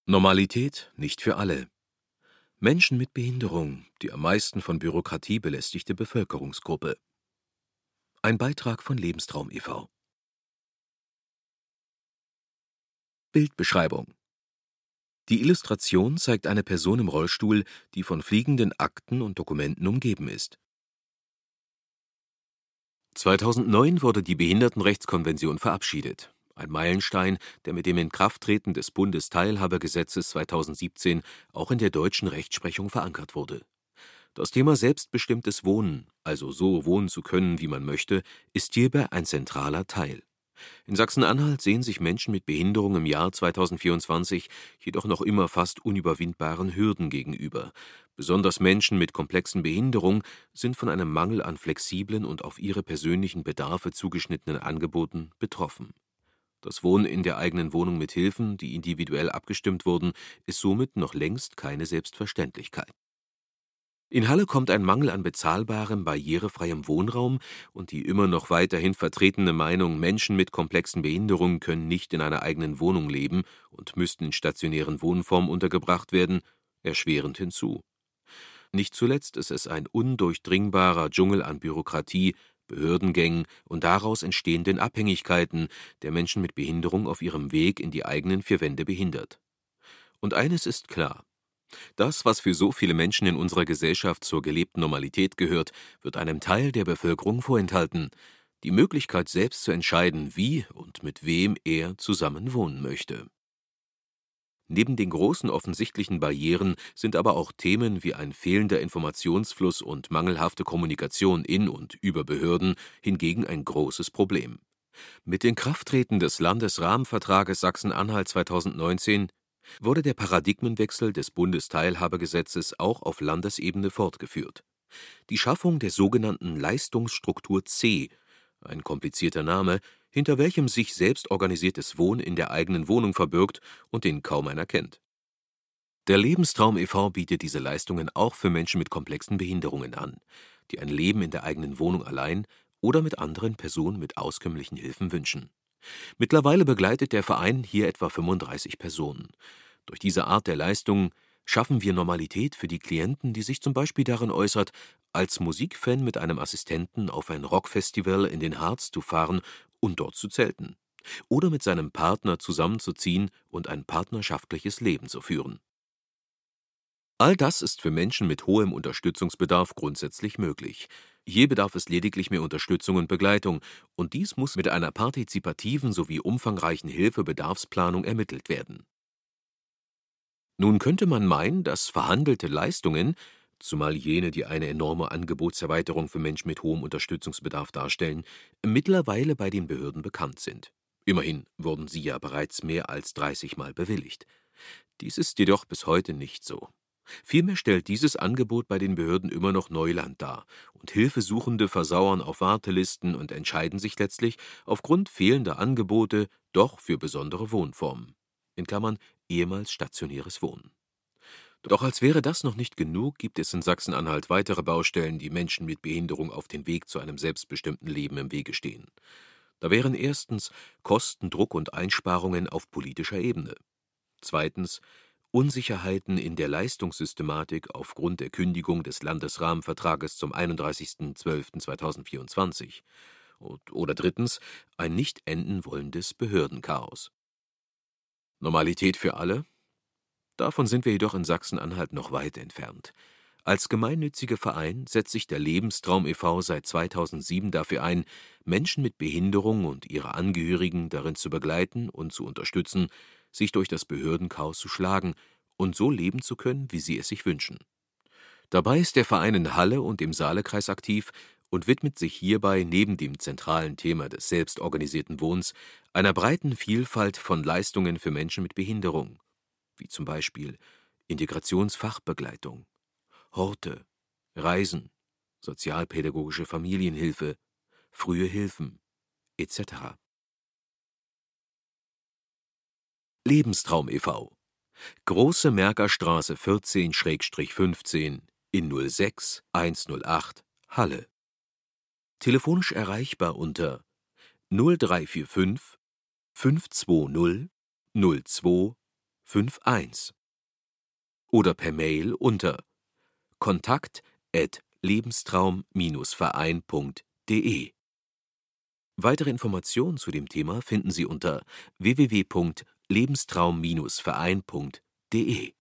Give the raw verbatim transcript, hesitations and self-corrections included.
Normalität nicht für alle. Menschen mit Behinderung, die am meisten von Bürokratie belästigte Bevölkerungsgruppe. Ein Beitrag von Lebenstraum e V Bildbeschreibung: Die Illustration zeigt eine Person im Rollstuhl, die von fliegenden Akten und Dokumenten umgeben ist. zweitausendneun wurde die Behindertenrechtskonvention verabschiedet. Ein Meilenstein, der mit dem Inkrafttreten des Bundesteilhabegesetzes zweitausendsiebzehn auch in der deutschen Rechtsprechung verankert wurde. Das Thema selbstbestimmtes Wohnen, also so wohnen zu können, wie man möchte, ist hierbei ein zentraler Teil. In Sachsen-Anhalt sehen sich Menschen mit Behinderung im Jahr zweitausendvierundzwanzig jedoch noch immer fast unüberwindbaren Hürden gegenüber. Besonders Menschen mit komplexen Behinderungen sind von einem Mangel an flexiblen und auf ihre persönlichen Bedarfe zugeschnittenen Angeboten betroffen. Das Wohnen in der eigenen Wohnung mit Hilfen, die individuell abgestimmt wurden, ist somit noch längst keine Selbstverständlichkeit. In Halle kommt ein Mangel an bezahlbarem, barrierefreiem Wohnraum und die immer noch weiterhin vertretene Meinung, Menschen mit komplexen Behinderungen können nicht in einer eigenen Wohnung leben und müssten in stationären Wohnformen untergebracht werden, erschwerend hinzu. Nicht zuletzt ist es ein undurchdringbarer Dschungel an Bürokratie, Behördengängen und daraus entstehenden Abhängigkeiten, der Menschen mit Behinderung auf ihrem Weg in die eigenen vier Wände behindert. Und eines ist klar: Das, was für so viele Menschen in unserer Gesellschaft zur gelebten Normalität gehört, wird einem Teil der Bevölkerung vorenthalten: die Möglichkeit, selbst zu entscheiden, wie und mit wem er zusammen wohnen möchte. Neben den großen offensichtlichen Barrieren sind aber auch Themen wie ein fehlender Informationsfluss und mangelhafte Kommunikation in und über Behörden hingegen ein großes Problem. Mit Inkrafttreten des Landesrahmenvertrages Sachsen-Anhalt zweitausendneunzehn wurde der Paradigmenwechsel des Bundesteilhabegesetzes auch auf Landesebene fortgeführt. Die Schaffung der sogenannten Leistungsstruktur C, ein komplizierter Name, hinter welchem sich selbstorganisiertes Wohnen in der eigenen Wohnung verbirgt und den kaum einer kennt. Der Lebenstraum e V bietet diese Leistungen auch für Menschen mit komplexen Behinderungen an, die ein Leben in der eigenen Wohnung allein oder mit anderen Personen mit auskömmlichen Hilfen wünschen. Mittlerweile begleitet der Verein hier etwa fünfunddreißig Personen. Durch diese Art der Leistung schaffen wir Normalität für die Klienten, die sich zum Beispiel darin äußert, als Musikfan mit einem Assistenten auf ein Rockfestival in den Harz zu fahren und dort zu zelten. Oder mit seinem Partner zusammenzuziehen und ein partnerschaftliches Leben zu führen. All das ist für Menschen mit hohem Unterstützungsbedarf grundsätzlich möglich. Hier bedarf es lediglich mehr Unterstützung und Begleitung, und dies muss mit einer partizipativen sowie umfangreichen Hilfe-Bedarfsplanung ermittelt werden. Nun könnte man meinen, dass verhandelte Leistungen, zumal jene, die eine enorme Angebotserweiterung für Menschen mit hohem Unterstützungsbedarf darstellen, mittlerweile bei den Behörden bekannt sind. Immerhin wurden sie ja bereits mehr als dreißig Mal bewilligt. Dies ist jedoch bis heute nicht so. Vielmehr stellt dieses Angebot bei den Behörden immer noch Neuland dar, und Hilfesuchende versauern auf Wartelisten und entscheiden sich letztlich aufgrund fehlender Angebote doch für besondere Wohnformen in Klammern ehemals stationäres Wohnen. Doch als wäre das noch nicht genug, gibt es in Sachsen-Anhalt weitere Baustellen, die Menschen mit Behinderung auf dem Weg zu einem selbstbestimmten Leben im Wege stehen. Da wären erstens Kosten, Druck und Einsparungen auf politischer Ebene. Zweitens Unsicherheiten in der Leistungssystematik aufgrund der Kündigung des Landesrahmenvertrages zum einunddreißigsten zwölften zweitausendvierundzwanzig. Oder drittens ein nicht enden wollendes Behördenchaos. Normalität für alle? Davon sind wir jedoch in Sachsen-Anhalt noch weit entfernt. Als gemeinnütziger Verein setzt sich der Lebenstraum e V seit zweitausendsieben dafür ein, Menschen mit Behinderung und ihre Angehörigen darin zu begleiten und zu unterstützen, sich durch das Behördenchaos zu schlagen und so leben zu können, wie sie es sich wünschen. Dabei ist der Verein in Halle und im Saalekreis aktiv und widmet sich hierbei neben dem zentralen Thema des selbstorganisierten Wohnens einer breiten Vielfalt von Leistungen für Menschen mit Behinderung, wie zum Beispiel Integrationsfachbegleitung, Horte, Reisen, sozialpädagogische Familienhilfe, frühe Hilfen et cetera. Lebenstraum e V Große Merkerstraße vierzehn fünfzehn in null sechs hundertacht Halle. Telefonisch erreichbar unter null drei vier fünf fünf zwei null null zwei fünf eins oder per Mail unter kontakt at lebenstraum Verein punkt de. Weitere Informationen zu dem Thema finden Sie unter w w w punkt lebenstraum Verein punkt de.